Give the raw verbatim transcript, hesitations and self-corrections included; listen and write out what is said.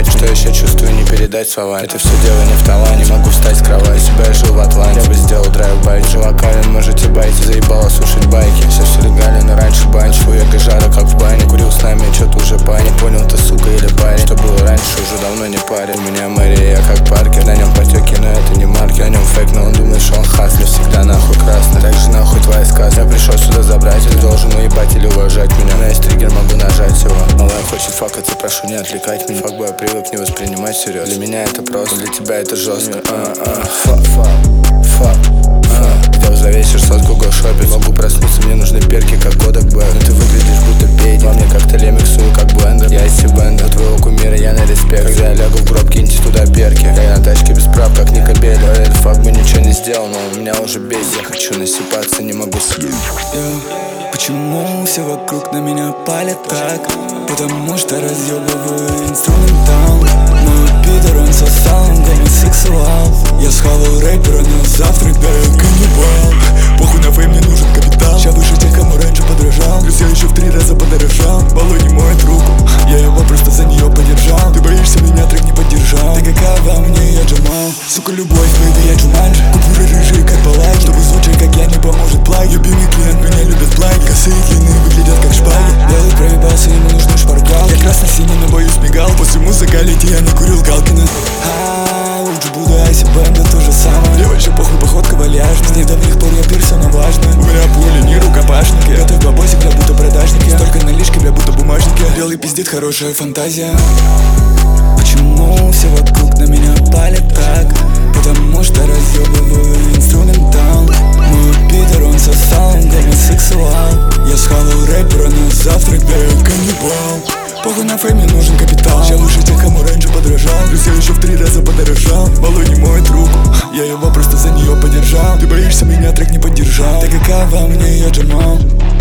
ебать, что я сейчас чувствую, не передать словами. Это все дело не в таланте, не могу встать с кровати. Себя я жил в Атланте, я бы сделал драйв-байк. Чуваками можете байти, заебало слушать байки. Сейчас все легально, раньше банч, эго жара, как в бане. Курил с нами, что-то уже пани. Понял, ты сука или парень. Что было раньше, уже давно не парень. У меня Мария, я как Паркер. На нем потеки, но это не маркер. На нем фейк, но он думает, что он хаслер. Всегда нахуй красный, так же нахуй твоя сказка. Я пришел сюда забрать, ты должен уебать или уважать меня. На есть триггер, могу нажать его. Малая хочет факаться, прошу не отвлекать меня. Факбой, я привык не воспринимать всерьез. Для меня это просто, для тебя это жестко. Фак, фак, фак. Сделал за вечер сотку гошопить. Могу проснуться, мне нужны перки, как Kodak Black. Но ты выглядишь будто пейт, во мне коктейль я миксую, как блендер. Я из Бендер, твоего кумира я на респект. Когда я лягу в гроб, киньте туда перки. Я на тачке без прав, как Ника Белли. Этот факт бы ничего не сделал, но у меня уже бесит. Я хочу насыпаться, не могу съесть. Почему все вокруг на меня палят так? Потому что разъебываю инструментал. Мой Питер, он сосал, он гомосексуал. Я схавал рэпера на завтрак, да я каннибал. Похуй на фейм, мне нужен капитал. Ща выше тех, кому раньше подражал. Плюс я еще в три раза подорожал. Малой не моет руку, я его просто за нее подержал. Ты боишься меня, трек не поддержал. Ты какая во мне, я Джамал. Сука, любовь, бэйби, я Джуманджи. Купюры рыжие, как балаги. Чтобы звучать, как я, не поможет плаги. Любимый клиент, меня любят плаги. Косые длинные выглядят как шпаги. Белый проебался, ему нужны шпаргалки. Я красно-синий, но боюсь мигал. После музыкалити я не курил Галкина. А, лучше буду Айси Бенда, то же самое. Мне вообще похуй, походка вальяжная. С недавних пор я персона важная. У меня пули, не рукопашники. Готовь бабосик, бля, будто продажники. Столько налички, бля, будто бумажники. Белый пиздит, хорошая фантазия. Почему все вокруг на меня палят так? Потому что разъебываю инструментал. Мой Питер, он сосал, он гомосексуал. Я схавал рэпера на завтрак, да я каннибал. Похуй на фейме, нужен капитал. Ща выше тех, кому раньше подражал. Плюс я еще в три раза подорожал. Малой не моет руку, я его просто за нее подержал. Ты боишься меня, трек не поддержал. Ты какая во мне, я Джамал.